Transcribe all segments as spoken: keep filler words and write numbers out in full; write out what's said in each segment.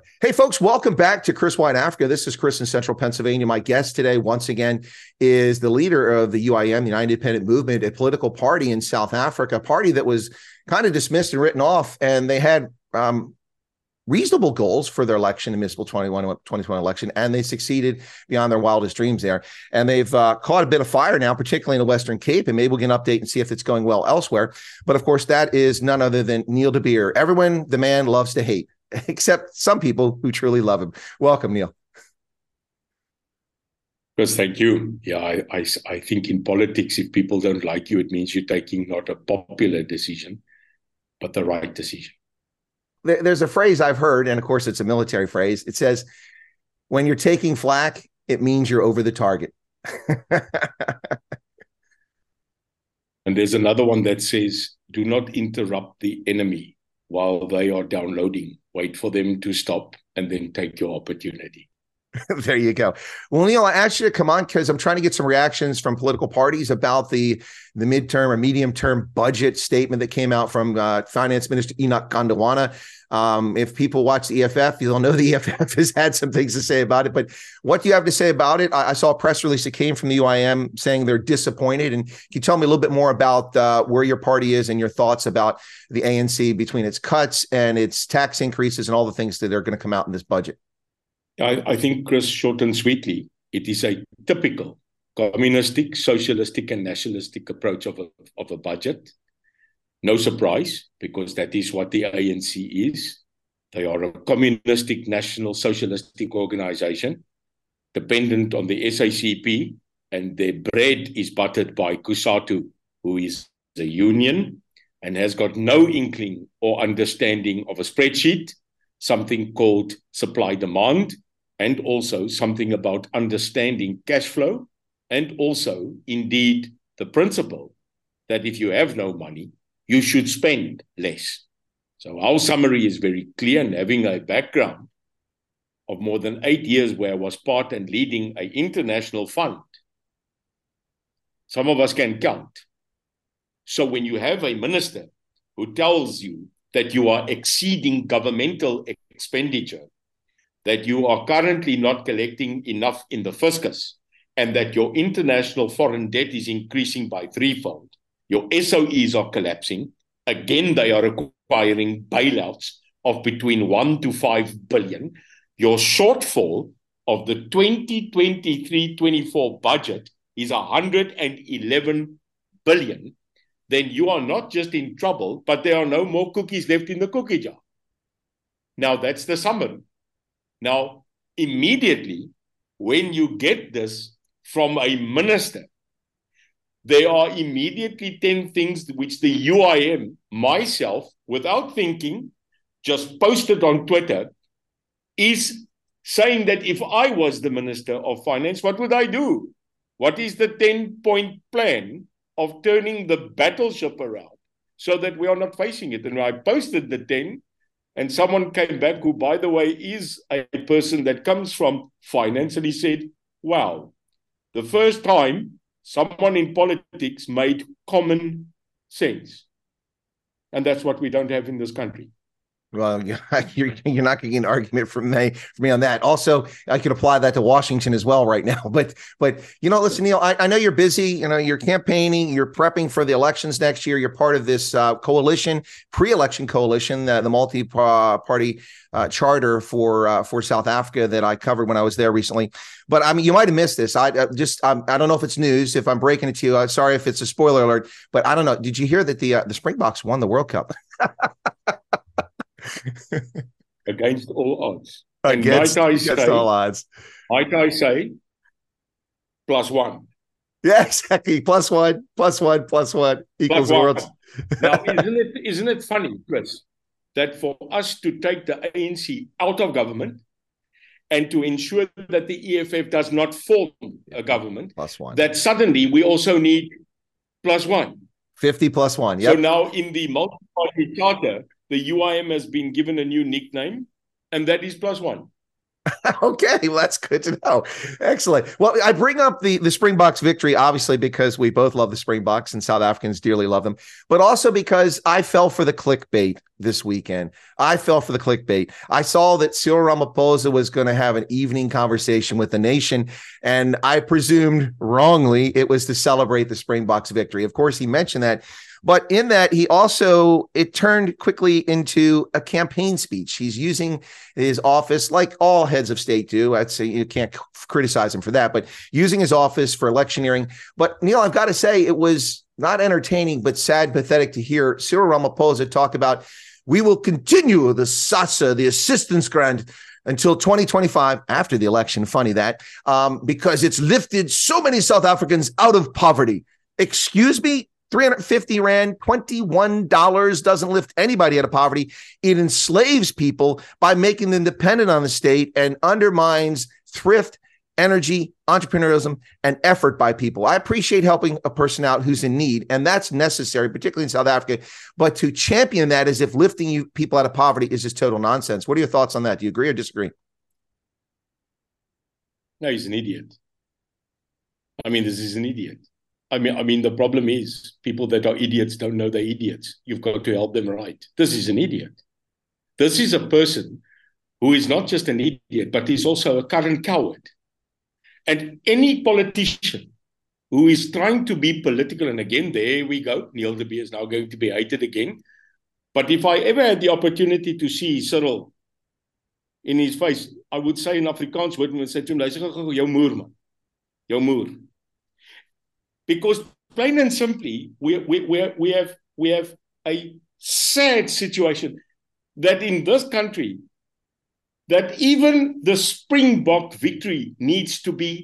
Hey, folks, welcome back to Chris Wine Africa. This is Chris in Central Pennsylvania. My guest today, once again, is the leader of the U I M, the United Independent Movement, a political party in South Africa, a party that was kind of dismissed and written off, and they had um, reasonable goals for their election, the municipal twenty twenty election, and they succeeded beyond their wildest dreams there. And they've uh, caught a bit of fire now, particularly in the Western Cape, and maybe we'll get an update and see if it's going well elsewhere. But of course, that is none other than Neil de Beer. Everyone the man loves to hate, except some people who truly love him. Welcome, Neil. Chris, thank you. Yeah, I, I, I think in politics, if people don't like you, it means you're taking not a popular decision, but the right decision. There, there's a phrase I've heard, and of course it's a military phrase. It says, when you're taking flak, it means you're over the target. And there's another one that says, do not interrupt the enemy while they are downloading. Wait for them to stop and then take your opportunity. There you go. Well, Neil, I asked you to come on because I'm trying to get some reactions from political parties about the, the midterm or medium-term budget statement that came out from uh, Finance Minister Enoch Gondwana. Um, if people watch the E F F, you'll know the E F F has had some things to say about it. But what do you have to say about it? I, I saw a press release that came from the U I M saying they're disappointed. And can you tell me a little bit more about uh, where your party is and your thoughts about the A N C between its cuts and its tax increases and all the things that are going to come out in this budget? I, I think, Chris, short and sweetly, it is a typical communistic, socialistic, and nationalistic approach of a, of a budget. No surprise, because that is what the A N C is. They are a communistic, national, socialistic organization, dependent on the S A C P, and their bread is buttered by COSATU, who is a union and has got no inkling or understanding of a spreadsheet, something called supply-demand, and also something about understanding cash flow, and also, indeed, the principle that if you have no money, you should spend less. So our summary is very clear, and having a background of more than eight years where I was part and leading an international fund, some of us can count. So when you have a minister who tells you that you are exceeding governmental expenditure, that you are currently not collecting enough in the fiscus, and that your international foreign debt is increasing by threefold, your S O Es are collapsing, again they are requiring bailouts of between one to five billion, your shortfall of the twenty twenty-three twenty-four budget is one hundred eleven billion, then you are not just in trouble, but there are no more cookies left in the cookie jar. Now, that's the summary. Now, immediately, when you get this from a minister, there are immediately ten things which the U I M, myself, without thinking, just posted on Twitter, is saying that if I was the Minister of Finance, what would I do? What is the ten-point plan of turning the battleship around so that we are not facing it? And I posted the ten, and someone came back who, by the way, is a person that comes from finance, and he said, wow, the first time someone in politics made common sense. And that's what we don't have in this country. Well, you're, you're not going to get an argument from me, from me on that. Also, I could apply that to Washington as well right now. But, but you know, listen, Neil, I, I know you're busy. You know, you're campaigning, you're prepping for the elections next year. You're part of this uh, coalition, pre-election coalition, uh, the multi-party uh, charter for uh, for South Africa that I covered when I was there recently. But I mean, you might have missed this. I uh, just um, I don't know if it's news. If I'm breaking it to you, I'm sorry if it's a spoiler alert. But I don't know. Did you hear that the uh, the Springboks won the World Cup? Against all odds. Against, and might I against say, all odds. Might I say, plus one. Yeah, exactly. Plus one, plus one, plus one equals one. worlds. Now, isn't it, isn't it funny, Chris, that for us to take the A N C out of government and to ensure that the E F F does not form a government, plus one, that suddenly we also need plus one. fifty plus one, yep. So now in the multi-party charter, the U I M has been given a new nickname, and that is plus one. Okay, well, that's good to know. Excellent. Well, I bring up the, the Springboks victory, obviously, because we both love the Springboks and South Africans dearly love them, but also because I fell for the clickbait this weekend. I fell for the clickbait. I saw that Cyril Ramaphosa was going to have an evening conversation with the nation, and I presumed wrongly it was to celebrate the Springboks victory. Of course, he mentioned that. But in that, he also, it turned quickly into a campaign speech. He's using his office, like all heads of state do. I'd say you can't criticize him for that, but using his office for electioneering. But Neil, I've got to say, it was not entertaining, but sad, pathetic to hear Cyril Ramaphosa talk about, we will continue the SASSA, the assistance grant, until twenty twenty-five, after the election. Funny that, um, because it's lifted so many South Africans out of poverty. Excuse me? three hundred fifty rand, twenty-one dollars doesn't lift anybody out of poverty. It enslaves people by making them dependent on the state and undermines thrift, energy, entrepreneurialism, and effort by people. I appreciate helping a person out who's in need, and that's necessary, particularly in South Africa. But to champion that as if lifting you people out of poverty is just total nonsense. What are your thoughts on that? Do you agree or disagree? No, he's an idiot. I mean, this is an idiot. I mean, I mean, the problem is people that are idiots don't know they're idiots. You've got to help them right. This is an idiot. This is a person who is not just an idiot, but he's also a current coward. And any politician who is trying to be political, and again, there we go, Neil de Beer is now going to be hated again. But if I ever had the opportunity to see Cyril in his face, I would say in Afrikaans, would say to him, jou moer man, jou moer. Because plain and simply, we, we, we, we, have, we have a sad situation that in this country, that even the Springbok victory needs to be,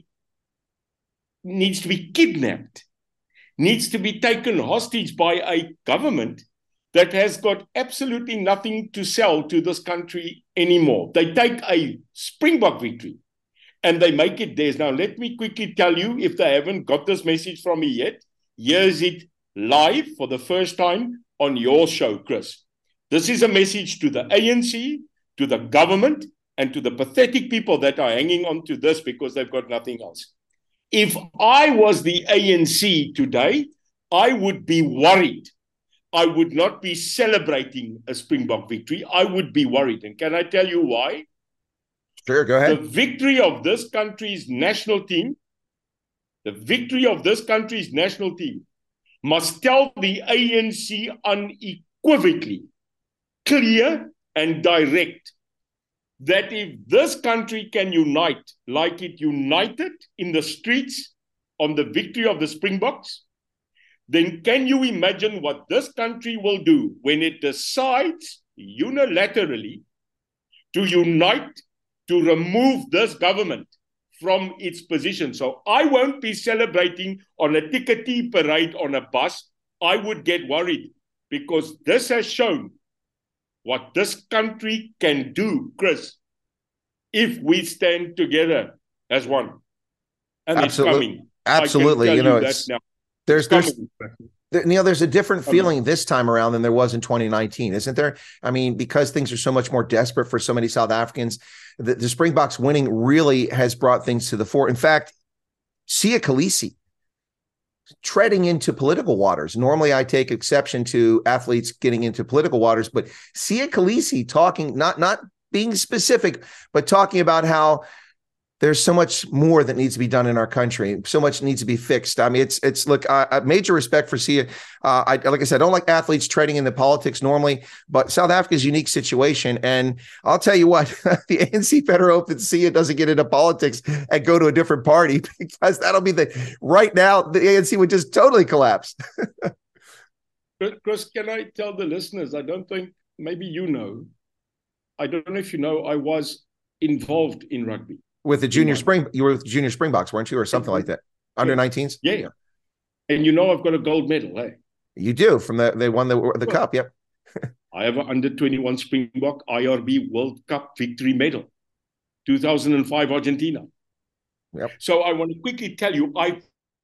needs to be kidnapped, needs to be taken hostage by a government that has got absolutely nothing to sell to this country anymore. They take a Springbok victory and they make it theirs. Now, let me quickly tell you, if they haven't got this message from me yet, here's it live for the first time on your show, Chris. This is a message to the A N C, to the government, and to the pathetic people that are hanging on to this because they've got nothing else. If I was the A N C today, I would be worried. I would not be celebrating a Springbok victory. I would be worried. And can I tell you why? Sure, go ahead. The victory of this country's national team, the victory of this country's national team must tell the A N C unequivocally, clear and direct, that if this country can unite like it united in the streets on the victory of the Springboks, then can you imagine what this country will do when it decides unilaterally to unite to remove this government from its position? So I won't be celebrating on a tickety parade on a bus. I would get worried because this has shown what this country can do, Chris, if we stand together as one. And Absolutely. it's coming. Absolutely. You know, it's, now. there's, it's there's, there, Neil, there's a different coming. feeling this time around than there was in twenty nineteen, isn't there? I mean, because things are so much more desperate for so many South Africans, the, the Springboks winning really has brought things to the fore. In fact, Siya Kolisi treading into political waters. Normally, I take exception to athletes getting into political waters, but Siya Kolisi talking, not, not being specific, but talking about how there's so much more that needs to be done in our country. So much needs to be fixed. I mean, it's, it's look, uh, major respect for Siya. Uh, I, like I said, I don't like athletes treading into politics normally, but South Africa's a unique situation. And I'll tell you what, the A N C better hope that Siya doesn't get into politics and go to a different party, because that'll be the, right now, the A N C would just totally collapse. Chris, can I tell the listeners, I don't think, maybe you know, I don't know if you know, I was involved in rugby. With the junior spring, you were with junior Springboks, weren't you, or something like that? Under nineteens? Yeah. yeah. And you know, I've got a gold medal, hey? You do, from the, they won the, the well, cup, yep. I have an under twenty-one Springbok I R B World Cup victory medal, two thousand five Argentina. Yep. So I want to quickly tell you, I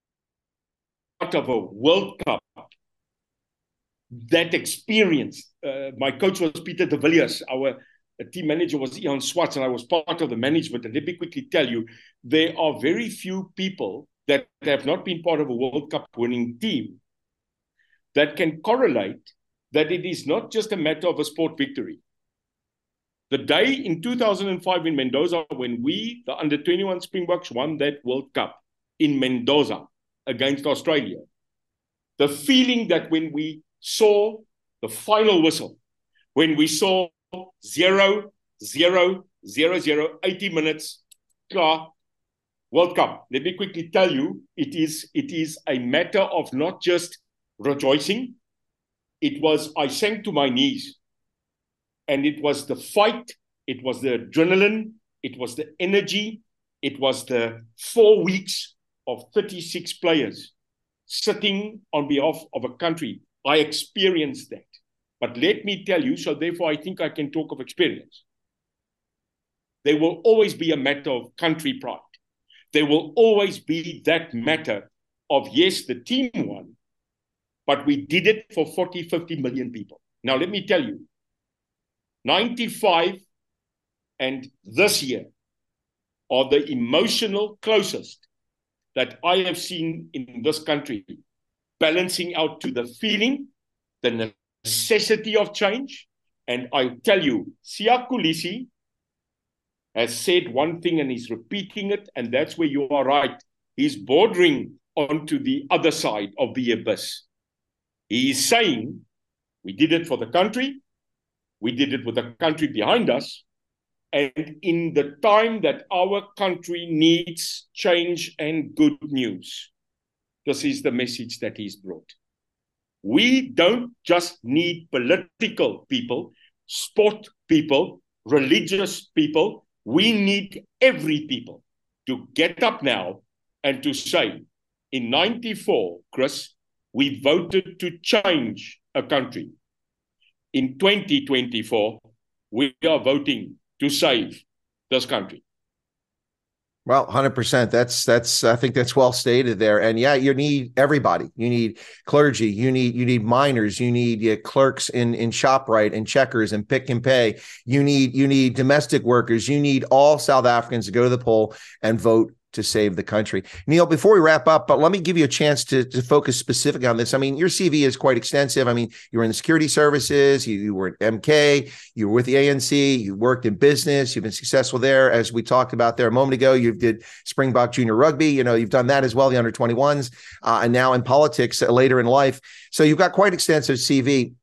part of a World Cup, that experience, uh, my coach was Peter de Villiers, our a team manager was Ian Swartz, and I was part of the management. And let me quickly tell you, there are very few people that have not been part of a World Cup winning team that can correlate that it is not just a matter of a sport victory. The day in two thousand five in Mendoza, when we, the under twenty-one Springboks, won that World Cup in Mendoza against Australia, the feeling that when we saw the final whistle, when we saw zero, zero, zero, zero, eighty minutes, klar, World Cup. Let me quickly tell you, it is, it is a matter of not just rejoicing. It was, I sank to my knees. And it was the fight, it was the adrenaline, it was the energy, it was the four weeks of thirty-six players sitting on behalf of a country. I experienced that. But let me tell you, so therefore I think I can talk of experience. There will always be a matter of country pride. There will always be that matter of, yes, the team won, but we did it for forty, fifty million people. Now, let me tell you, ninety-five and this year are the emotional closest that I have seen in this country, balancing out to the feeling, the necessity of change. And I tell you, Siya Kolisi has said one thing and he's repeating it, and that's where you are right. He's bordering onto the other side of the abyss. He is saying, we did it for the country, we did it with the country behind us, and in the time that our country needs change and good news, this is the message that he's brought. We don't just need political people, sport people, religious people. We need every people to get up now and to say, in ninety-four, Chris, we voted to change a country. In twenty twenty-four, we are voting to save this country. Well, one hundred percent. That's, that's, I think that's well stated there. And yeah, you need everybody. You need clergy, you need, you need miners, you need uh, clerks in, in ShopRite and Checkers and Pick and Pay. You need, you need domestic workers. You need all South Africans to go to the poll and vote to save the country. Neil, before we wrap up, but let me give you a chance to, to focus specifically on this. I mean, your C V is quite extensive. I mean, you were in the security services, you, you were at M K, you were with the A N C, you worked in business, you've been successful there. As we talked about there a moment ago, you did Springbok Junior Rugby, you know, you've done that as well, the under twenty-ones, uh, and now in politics uh, later in life. So you've got quite extensive C V.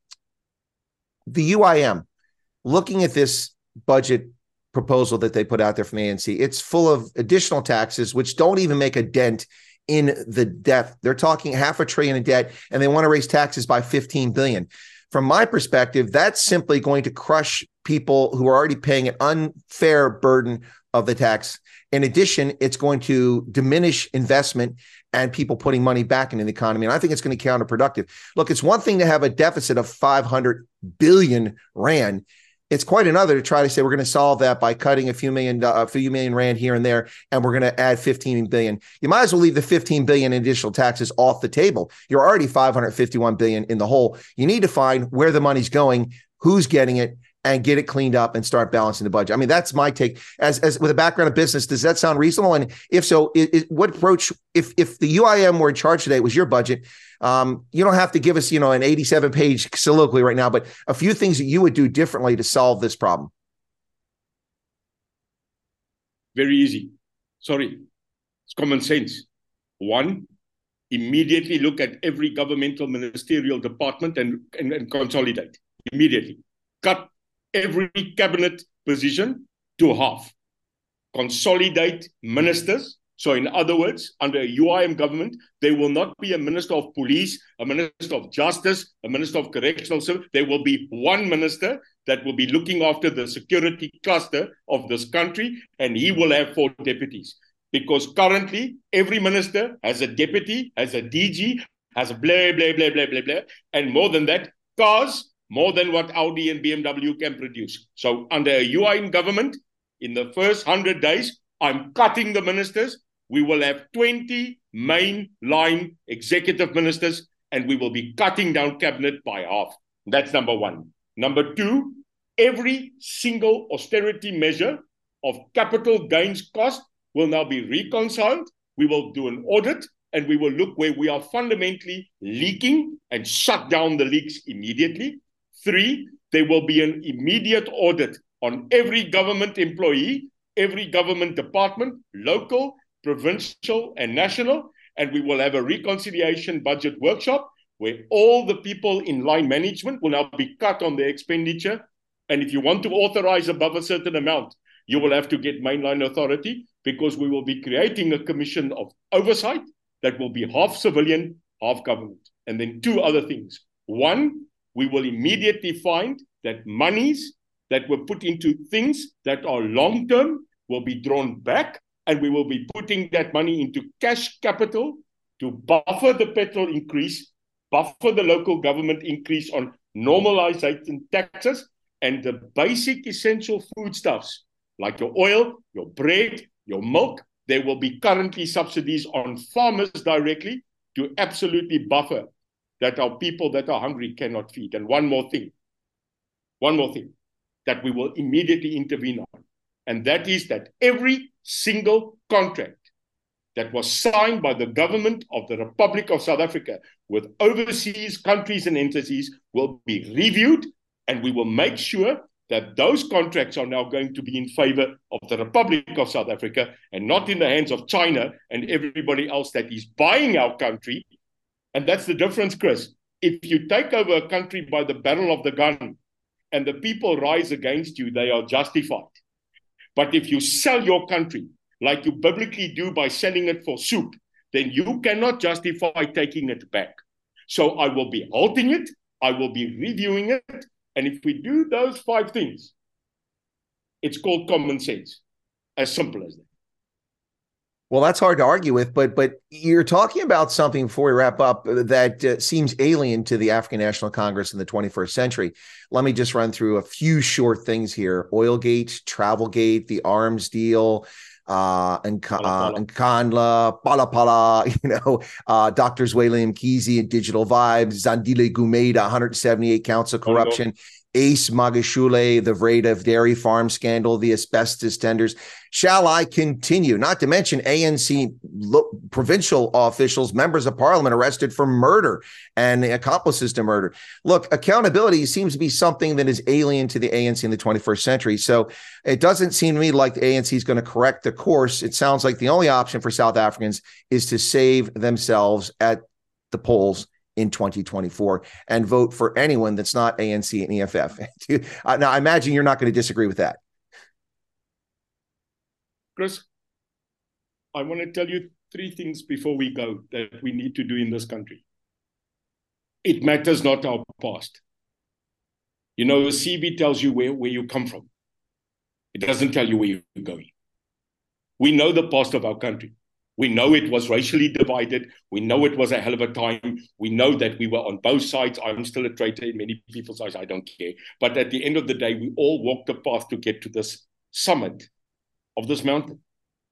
The U I M, looking at this budget proposal that they put out there from A N C, it's full of additional taxes, which don't even make a dent in the debt. They're talking half a trillion in debt, and they want to raise taxes by fifteen billion. From my perspective, that's simply going to crush people who are already paying an unfair burden of the tax. In addition, it's going to diminish investment and people putting money back into the economy. And I think it's going to be counterproductive. Look, it's one thing to have a deficit of five hundred billion rand. It's quite another to try to say we're going to solve that by cutting a few million, a few million rand here and there, and we're going to add fifteen billion. You might as well leave the fifteen billion in additional taxes off the table. You're already five hundred fifty-one billion in the hole. You need to find where the money's going, who's getting it, and get it cleaned up and start balancing the budget. I mean, that's my take. As as with a background of business, does that sound reasonable? And if so, it, it, what approach? If if the U I M were in charge today, it was your budget. Um, you don't have to give us, you know, an eighty-seven page soliloquy right now, but a few things that you would do differently to solve this problem. Very easy. Sorry. It's common sense. One, immediately look at every governmental ministerial department and, and, and consolidate. Immediately. Cut every cabinet position to half. Consolidate ministers. So in other words, under a U I M government, there will not be a minister of police, a minister of justice, a minister of correctional service. There will be one minister that will be looking after the security cluster of this country, and he will have four deputies. Because currently, every minister has a deputy, has a D G, has a blah, blah, blah, blah, blah, blah. And more than that, cars, more than what Audi and B M W can produce. So under a U I M government, in the first one hundred days, I'm cutting the ministers. We will have twenty mainline executive ministers, and we will be cutting down cabinet by half. That's number one. Number two, Every single austerity measure of capital gains cost will now be reconciled. We will do an audit and we will look where we are fundamentally leaking and shut down the leaks immediately. Three, there will be an immediate audit on every government employee, every government department, local, provincial, and national, and we will have a reconciliation budget workshop where all the people in line management will now be cut on their expenditure. And if you want to authorize above a certain amount, you will have to get mainline authority, because we will be creating a commission of oversight that will be half civilian, half government. And then two other things. One, we will immediately find that monies that were put into things that are long-term will be drawn back, and we will be putting that money into cash capital to buffer the petrol increase, buffer the local government increase on normalization taxes, and the basic essential foodstuffs like your oil, your bread, your milk. There will be currently subsidies on farmers directly to absolutely buffer that our people that are hungry cannot feed. And one more thing, one more thing that we will immediately intervene on, and that is that every single contract that was signed by the government of the Republic of South Africa with overseas countries and entities will be reviewed, and we will make sure that those contracts are now going to be in favor of the Republic of South Africa and not in the hands of China and everybody else that is buying our country. And that's the difference, Chris. If you take over a country by the barrel of the gun and the people rise against you, they are justified. But if you sell your country like you biblically do by selling it for soup, then you cannot justify taking it back. So I will be halting it. I will be reviewing it. And if we do those five things, it's called common sense. As simple as that. Well, that's hard to argue with, but but you're talking about something before we wrap up that uh, seems alien to the African National Congress in the twenty-first century. Let me just run through a few short things here. Oilgate, Travelgate, the arms deal, uh, and uh, Nkandla, Pala Pala, you know, uh, Doctor Zweli Mkhize and Digital Vibes, Zandile Gumeda, one hundred seventy-eight counts of corruption. Ace Magashule, the Vreda dairy farm scandal, the asbestos tenders. Shall I continue? Not to mention A N C lo- provincial officials, members of parliament arrested for murder and accomplices to murder. Look, accountability seems to be something that is alien to the A N C in the twenty-first century. So it doesn't seem to me like the A N C is going to correct the course. It sounds like the only option for South Africans is to save themselves at the polls in twenty twenty-four and vote for anyone that's not A N C and E F F. Now, I imagine you're not going to disagree with that. Chris, I want to tell you three things before we go that we need to do in this country. It matters not our past. You know, the C V tells you where, where you come from. It doesn't tell you where you're going. We know the past of our country. We know it was racially divided. We know it was a hell of a time. We know that we were on both sides. I'm still a traitor in many people's eyes. I don't care. But at the end of the day, we all walked the path to get to this summit of this mountain.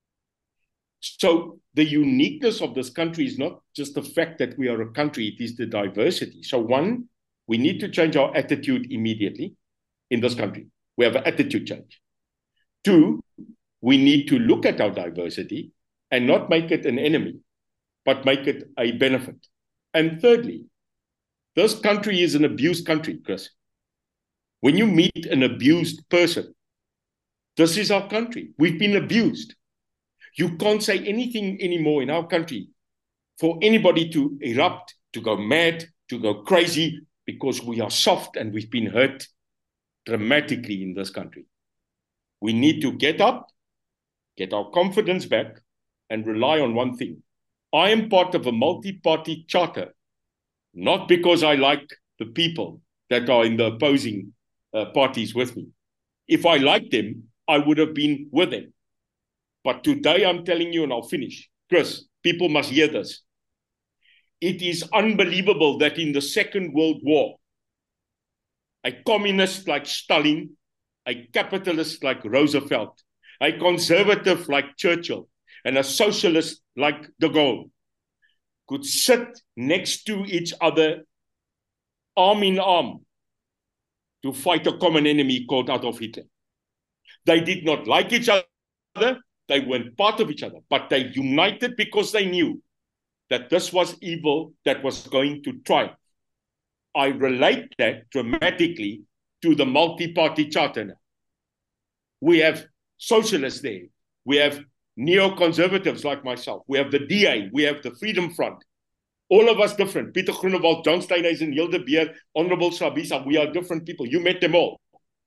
So the uniqueness of this country is not just the fact that we are a country, it is the diversity. So one, we need to change our attitude immediately in this country. We have an attitude change. Two, we need to look at our diversity and not make it an enemy, but make it a benefit. And thirdly, this country is an abused country, Chris. When you meet an abused person, this is our country. We've been abused. You can't say anything anymore in our country for anybody to erupt, to go mad, to go crazy, because we are soft and we've been hurt dramatically in this country. We need to get up, get our confidence back, and rely on one thing. I am part of a multi-party charter, not because I like the people that are in the opposing uh, parties with me. If I liked them, I would have been with them. But today I'm telling you, and I'll finish. Chris, people must hear this. It is unbelievable that in the Second World War, a communist like Stalin, a capitalist like Roosevelt, a conservative like Churchill, and a socialist like de Gaulle could sit next to each other, arm in arm, to fight a common enemy called Adolf Hitler. They did not like each other. They weren't part of each other, but they united because they knew that this was evil that was going to triumph. I relate that dramatically to the multi-party charter now. We have socialists there. We have neoconservatives like myself. We have the D A. We have the Freedom Front. All of us different. Peter Groenewald, John Steenhuisen, Neil de Beer, Honorable Sabisa. We are different people. You met them all.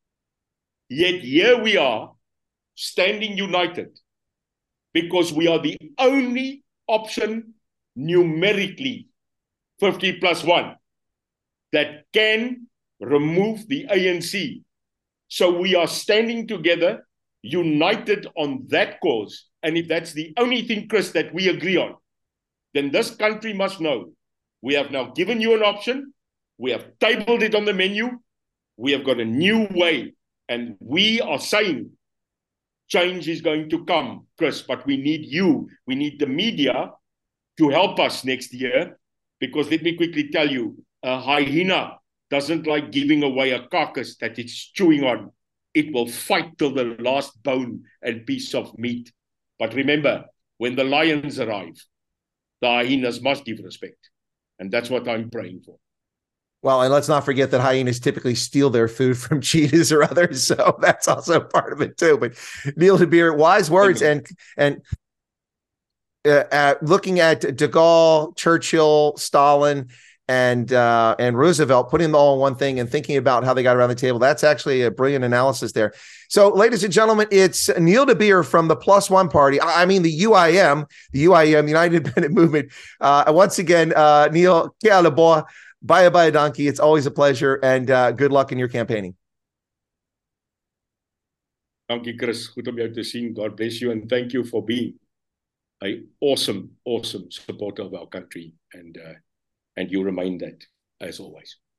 Yet here we are, standing united, because we are the only option numerically, fifty plus one, that can remove the A N C. So we are standing together, united on that cause. And if that's the only thing, Chris, that we agree on, then this country must know we have now given you an option. We have tabled it on the menu. We have got a new way. And we are saying change is going to come, Chris, but we need you. We need the media to help us next year. Because let me quickly tell you, a hyena doesn't like giving away a carcass that it's chewing on. It will fight till the last bone and piece of meat. But remember, when the lions arrive, the hyenas must give respect. And that's what I'm praying for. Well, and let's not forget that hyenas typically steal their food from cheetahs or others. So that's also part of it too. But Neil de Beer, wise words. And, and uh, at looking at de Gaulle, Churchill, Stalin, and uh, and Roosevelt, putting them all in one thing and thinking about how they got around the table. That's actually a brilliant analysis there. So, ladies and gentlemen, it's Neil de Beer from the Plus One Party. I mean, the U I M, the U I M, United Independent Movement. Uh, once again, uh, Neil, kia leboa, bye bye donkey. It's always a pleasure, and uh, good luck in your campaigning. Dankie, Chris. Goed om jou te sien. God bless you, and thank you for being an awesome, awesome supporter of our country. And uh, And you remain that, as always.